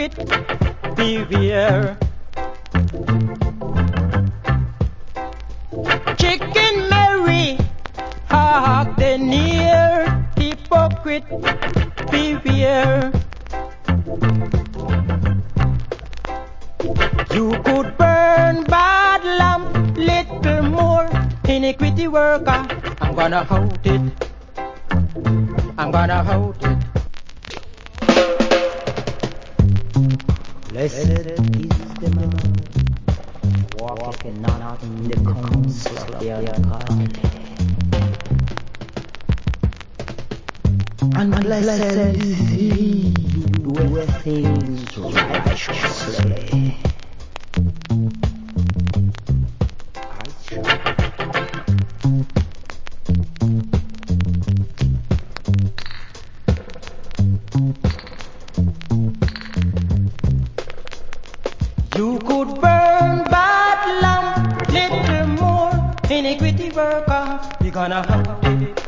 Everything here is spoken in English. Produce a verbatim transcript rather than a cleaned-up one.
hypocrite, beware. Chicken Mary, hark the near, hypocrite, beware. You could burn bad lamp, little more, iniquity worker. I'm gonna hold it, I'm gonna hold it. Blessed is the man walking not in the counsel of the ungodly, and blessed is he who doeth things righteously. You could burn bad lamp, little more, iniquity worker. We're gonna hold it,